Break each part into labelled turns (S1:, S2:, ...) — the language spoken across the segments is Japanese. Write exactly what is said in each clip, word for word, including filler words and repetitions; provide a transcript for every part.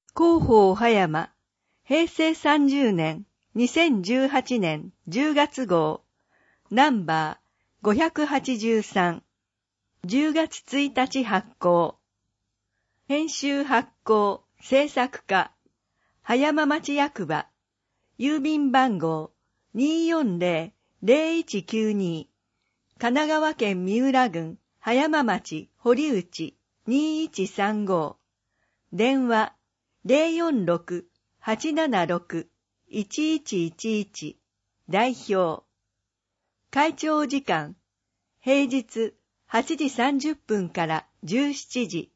S1: 広報葉山、へいせいさんじゅうねん、にせんじゅうはちねんじゅうがつ号、ナンバーごひゃくはちじゅうさん、じゅうがつついたち発行。編集発行、制作課、葉山町役場、郵便番号 にーよんぜろぜろいちきゅうに、神奈川県三浦郡葉山町堀内にーいちさんご、電話 ゼロよんろく はちななろく いちいちいちいち、代表。会長時間、平日はちじさんじゅっぷんからじゅうしちじ。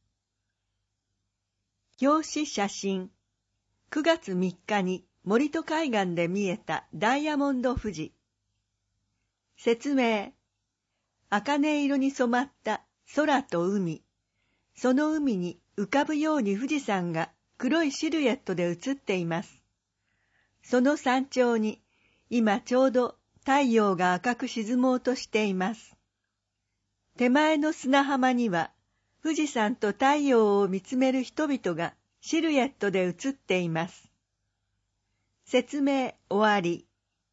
S1: 表紙写真。くがつみっかに森戸海岸で見えたダイヤモンド富士。説明。茜色に染まった空と海。その海に浮かぶように富士山が黒いシルエットで映っています。その山頂に今ちょうど太陽が赤く沈もうとしています。手前の砂浜には富士山と太陽を見つめる人々がシルエットで映っています。説明終わり。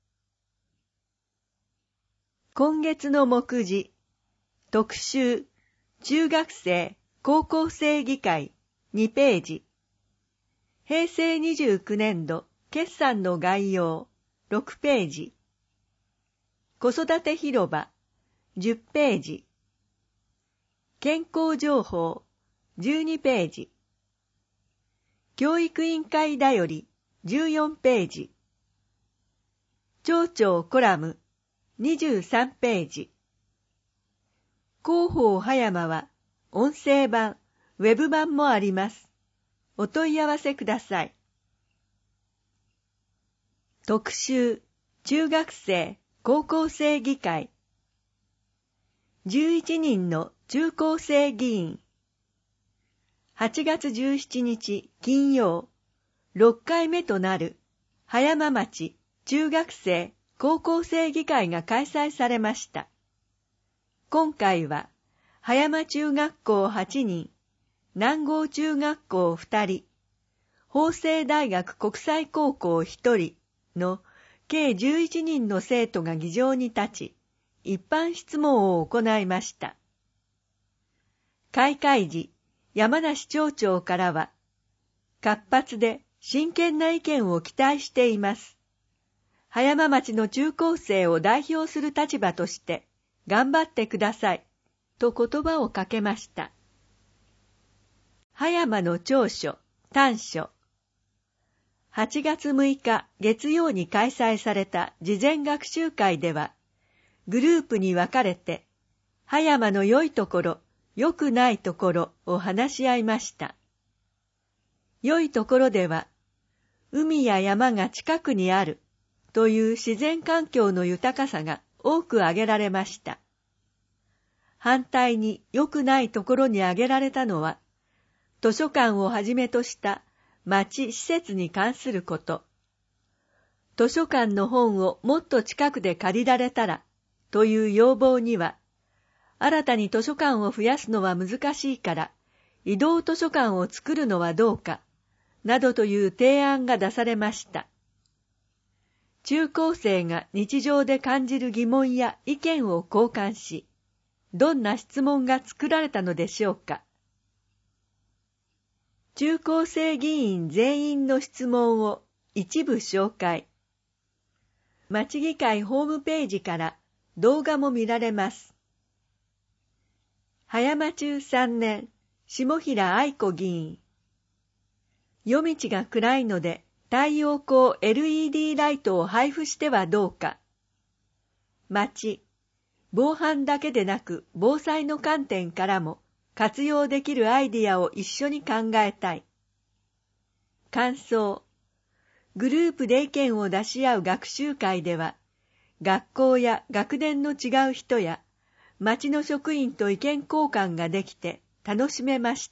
S1: 今月の目次、特集、中学生、高校生議会、にページ。へいせいにじゅうきゅうねんど、決算の概要、ろくページ。子育て広場、じゅっページ。健康情報、じゅうにページ。教育委員会だより、じゅうよんページ。町長コラム、にじゅうさんページ。広報葉山は、音声版、ウェブ版もあります。お問い合わせください。特集、中学生、高校生議会。じゅういちにんの中高生議員。はちがつじゅうしちにち金曜、ろっかいめとなる葉山町中学生高校生議会が開催されました。今回は葉山中学校はちにん、南郷中学校ふたり、法政大学国際高校ひとりの計じゅういちにんの生徒が議場に立ち、一般質問を行いました。開会時、山梨町長からは、活発で真剣な意見を期待しています。葉山町の中高生を代表する立場として頑張ってください、と言葉をかけました。葉山の長所、短所。はちがつむいか月曜に開催された事前学習会では、グループに分かれて、葉山の良いところ、良くないところを話し合いました。良いところでは、海や山が近くにあるという自然環境の豊かさが多く挙げられました。反対に良くないところに挙げられたのは、図書館をはじめとした町施設に関すること。図書館の本をもっと近くで借りられたらという要望には、新たに図書館を増やすのは難しいから移動図書館を作るのはどうか、などという提案が出されました。中高生が日常で感じる疑問や意見を交換し、どんな質問が作られたのでしょうか。中高生議員全員の質問を一部紹介。町議会ホームページから動画も見られます。葉山中さんねん、下平愛子議員。夜道が暗いので太陽光 エルイーディー ライトを配布してはどうか。町、防犯だけでなく防災の観点からも活用できるアイディアを一緒に考えたい。感想。グループで意見を出し合う学習会では、学校や学年の違う人や町の職員と意見交換ができて楽しめました。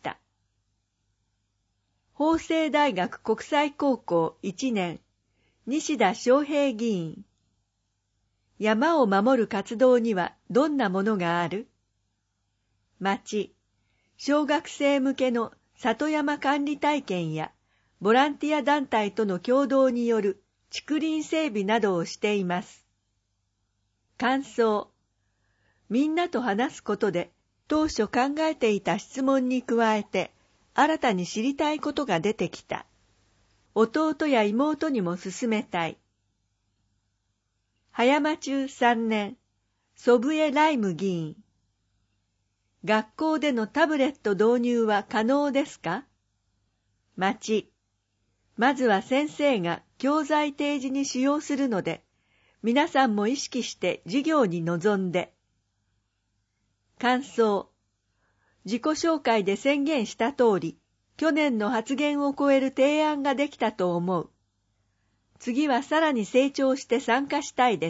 S1: 法政大学国際高校いちねん、西田昌平議員。山を守る活動にはどんなものがある？町、小学生向けの里山管理体験やボランティア団体との共同による竹林整備などをしています。感想。みんなと話すことで当初考えていた質問に加えて新たに知りたいことが出てきた。弟や妹にも勧めたい。葉山中さんねん、祖父江ライム議員。学校でのタブレット導入は可能ですか？町。まずは先生が教材提示に使用するので、皆さんも意識して授業に臨んで。感想。自己紹介で宣言した通り、去年の発言を超える提案ができたと思う。次はさらに成長して参加したいです。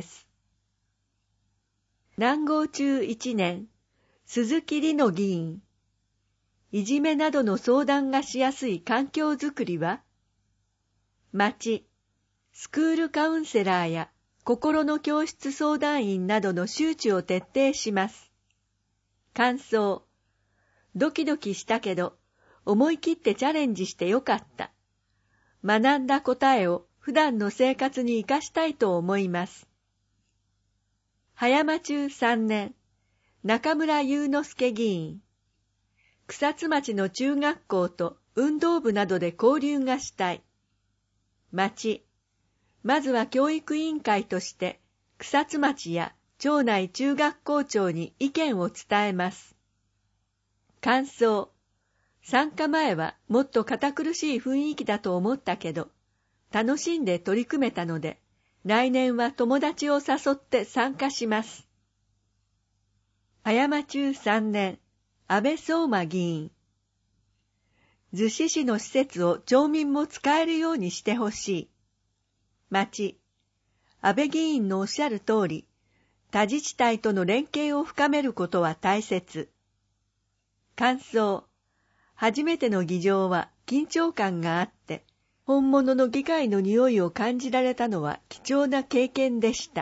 S1: 南郷中いちねん、鈴木里乃議員。いじめなどの相談がしやすい環境づくりは？町、スクールカウンセラーや心の教室相談員などの周知を徹底します。感想。ドキドキしたけど、思い切ってチャレンジしてよかった。学んだ答えを普段の生活に活かしたいと思います。葉山中さんねん、中村祐之介議員。草津町の中学校と運動部などで交流がしたい。町、まずは教育委員会として草津町や町内中学校長に意見を伝えます。感想。参加前はもっと堅苦しい雰囲気だと思ったけど、楽しんで取り組めたので、来年は友達を誘って参加します。葉山中さんねん、安倍相馬議員。逗子市の施設を町民も使えるようにしてほしい。町、安倍議員のおっしゃる通り、他自治体との連携を深めることは大切。感想。初めての議場は緊張感があって、本物の議会の匂いを感じられたのは貴重な経験でした。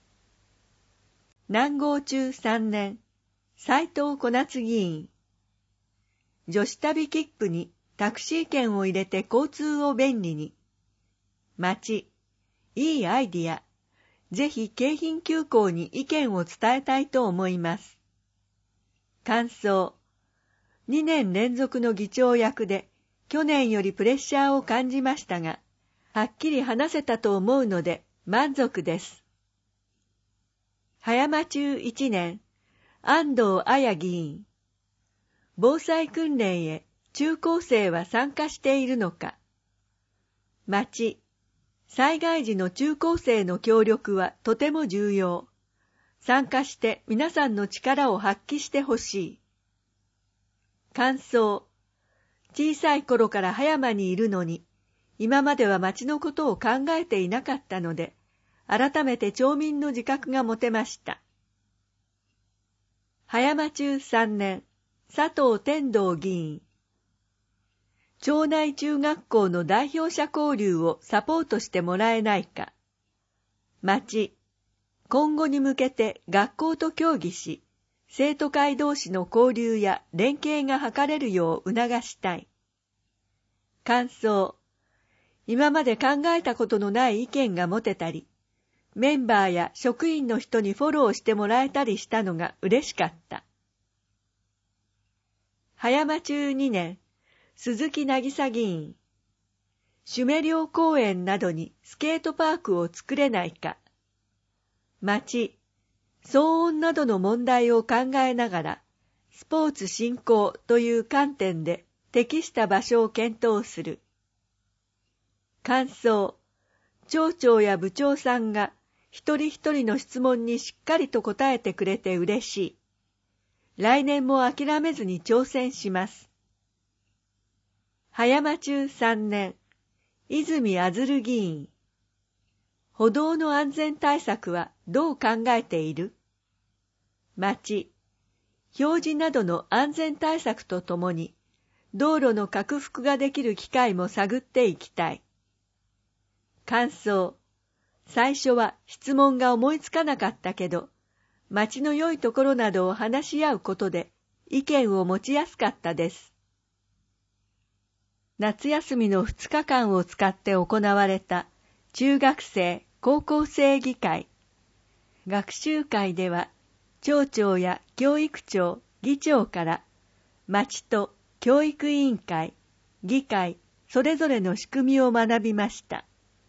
S1: 南郷中さんねん、斉藤小夏議員。女子旅切符にタクシー券を入れて交通を便利に。町、いいアイディア。ぜひ京浜急行に意見を伝えたいと思います。感想。にねん連続の議長役で、去年よりプレッシャーを感じましたが、はっきり話せたと思うので満足です。葉山中いちねん、安藤綾議員。防災訓練へ中高生は参加しているのか。町、災害時の中高生の協力はとても重要。参加して皆さんの力を発揮してほしい。感想。小さい頃から葉山にいるのに、今までは町のことを考えていなかったので、改めて町民の自覚が持てました。葉山中さんねん、佐藤天道議員。町内中学校の代表者交流をサポートしてもらえないか。町、今後に向けて学校と協議し、生徒会同士の交流や連携が図れるよう促したい。感想。今まで考えたことのない意見が持てたり、メンバーや職員の人にフォローしてもらえたりしたのが嬉しかった。葉山中にねん、鈴木渚議員。シュメリョウ公園などにスケートパークを作れないか。町、騒音などの問題を考えながら、スポーツ振興という観点で適した場所を検討する。感想。町長や部長さんが一人一人の質問にしっかりと答えてくれて嬉しい。来年も諦めずに挑戦します。葉山中さんねん、泉あずる議員。歩道の安全対策はどう考えている？町、表示などの安全対策とともに、道路の拡幅ができる機会も探っていきたい。感想。最初は質問が思いつかなかったけど、町の良いところなどを話し合うことで意見を持ちやすかったです。 夏休みのふつかかんを使って行われた中学生・高校生議会。学習会では、町長や教育長、議長から町と教育委員会、議会、それぞれの仕組みを学びました。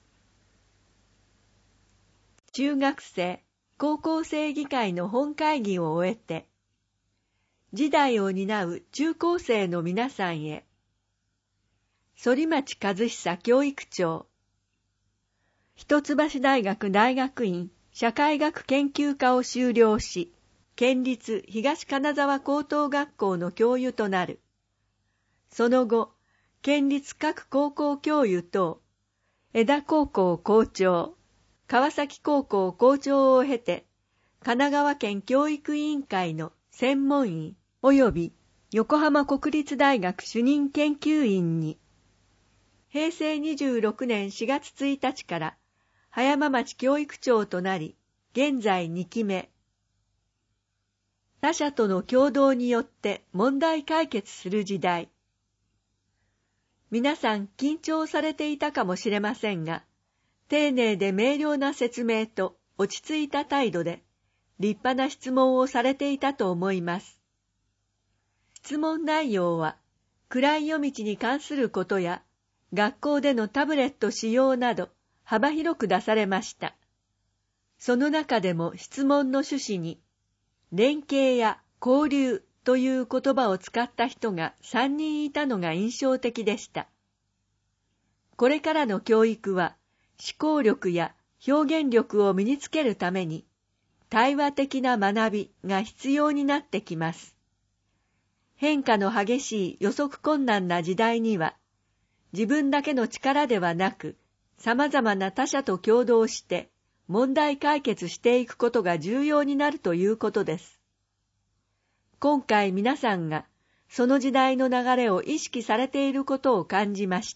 S1: 中学生、高校生議会の本会議を終えて、次代を担う中高生の皆さんへ、反町和久教育長、一橋大学大学院社会学研究科を修了し、県立東金沢高等学校の教諭となる。その後、県立各高校教諭等、江田高校校長、川崎高校校長を経て、神奈川県教育委員会の専門員及び横浜国立大学主任研究員に、へいせいにじゅうろくねんしがつついたちから葉山町教育長となり、現在にきめ。他者との協働によって問題解決する時代。皆さん緊張されていたかもしれませんが、丁寧で明瞭な説明と落ち着いた態度で、立派な質問をされていたと思います。質問内容は、暗い夜道に関することや、学校でのタブレット使用など、幅広く出されました。その中でも質問の趣旨に、連携や交流という言葉を使った人がさんにんいたのが印象的でした。これからの教育は、思考力や表現力を身につけるために、対話的な学びが必要になってきます。変化の激しい予測困難な時代には、自分だけの力ではなく、様々な他者と共同して問題解決していくことが重要になるということです。今回皆さんがその時代の流れを意識されていることを感じました。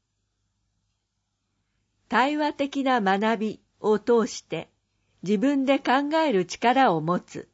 S1: 対話的な学びを通して自分で考える力を持つ。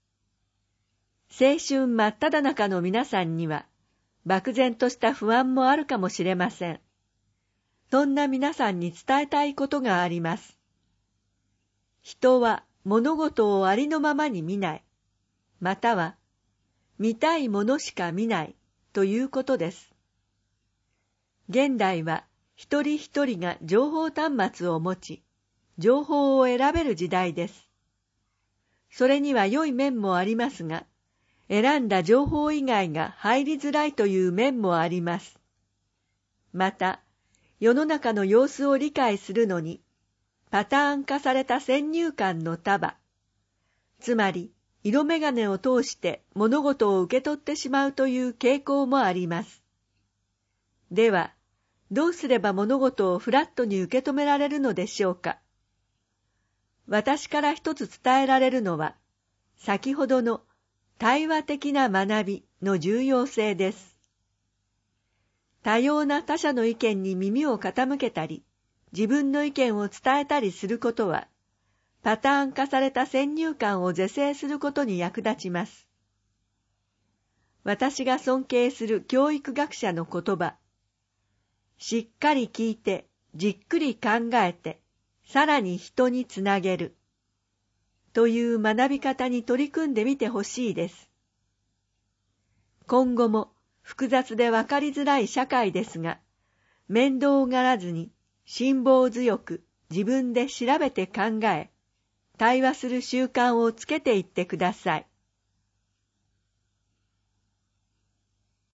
S1: 青春真っ只中の皆さんには漠然とした不安もあるかもしれません。そんな皆さんに伝えたいことがあります。人は物事をありのままに見ない、または見たいものしか見ないということです。現代は一人一人が情報端末を持ち、情報を選べる時代です。それには良い面もありますが、選んだ情報以外が入りづらいという面もあります。また、世の中の様子を理解するのに、パターン化された先入観の束、つまり色眼鏡を通して物事を受け取ってしまうという傾向もあります。では、どうすれば物事をフラットに受け止められるのでしょうか。私から一つ伝えられるのは、先ほどの対話的な学びの重要性です。多様な他者の意見に耳を傾けたり、自分の意見を伝えたりすることは、パターン化された先入観を是正することに役立ちます。私が尊敬する教育学者の言葉、しっかり聞いて、じっくり考えて、さらに人につなげる、という学び方に取り組んでみてほしいです。今後も複雑でわかりづらい社会ですが、面倒がらずに辛抱強く自分で調べて考え、対話する習慣をつけていってください。